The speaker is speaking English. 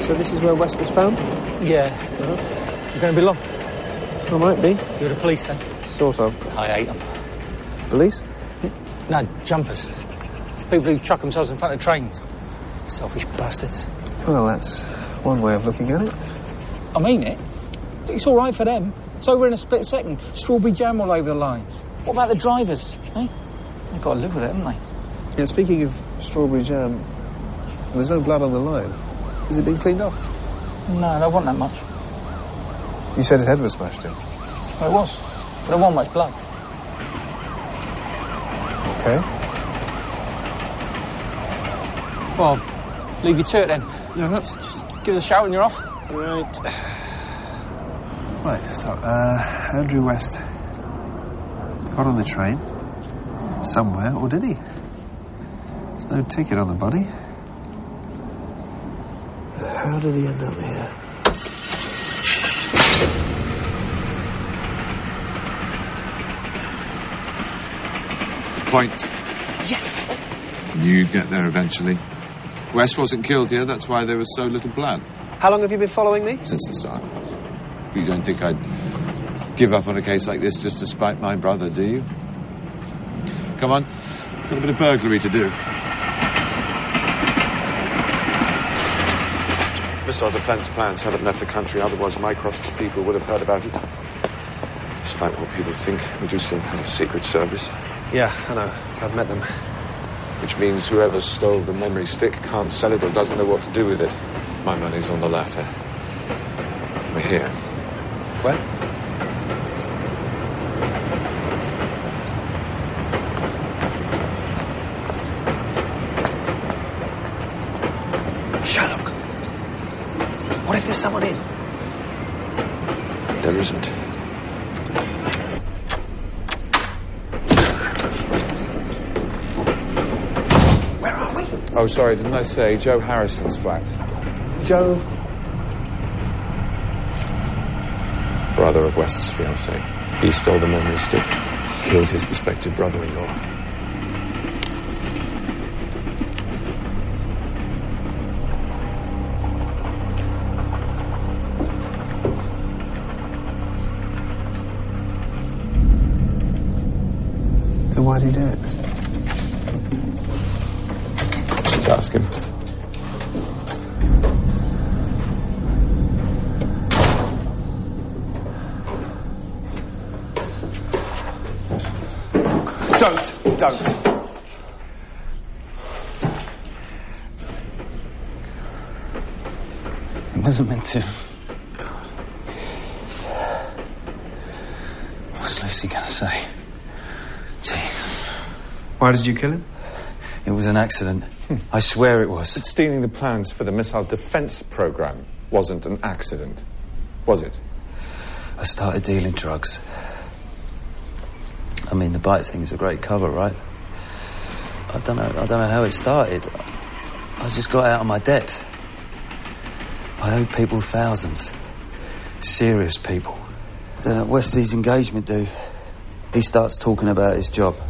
So this is where West was found? Yeah. You going to be long? I might be. You're the police then? Sort of. I hate them. Police? No, jumpers. People who chuck themselves in front of trains. Selfish bastards. Well, that's one way of looking at it. I mean it. It's all right for them. It's over in a split second. Strawberry jam all over the lines. What about the drivers, eh? They've got to live with it, haven't they? Yeah, speaking of strawberry jam, there's no blood on the line. Has it been cleaned off? No, there wasn't that much. You said his head was smashed in. Well, it was. But there wasn't much blood. Okay. Well, leave you to it then. Uh-huh. Just give us a shout when you're off. Right. Right, so, Andrew West got on the train somewhere, or did he? There's no ticket on the body. How did he end up here? Point. Yes! You'd get there eventually. West wasn't killed here, that's why there was so little blood. How long have you been following me? Since the start. You don't think I'd give up on a case like this just to spite my brother, do you? Come on, got a bit of burglary to do. Missile defence plans haven't left the country, otherwise Mycroft's people would have heard about it. Despite what people think, we do still have a secret service. Yeah, I know. I've met them. Which means whoever stole the memory stick can't sell it or doesn't know what to do with it. My money's on the latter. We're here. Where? Sherlock. What if there's someone in? There isn't. Where are we? Oh, sorry, didn't I say Joe Harrison's flat? Joe. Brother of West's fiancée. He stole the memory stick, killed his prospective brother-in-law. Then why'd he do it? Let's ask him. Don't. It wasn't meant to. What's Lucy going to say? Gee. Why did you kill him? It was an accident. I swear it was. But stealing the plans for the missile defense program wasn't an accident, was it? I started dealing drugs. I mean, the bite thing's a great cover, right? I don't know how it started. I just got out of my depth. I owed people thousands. Serious people. Then at Wesley's engagement do, he starts talking about his job.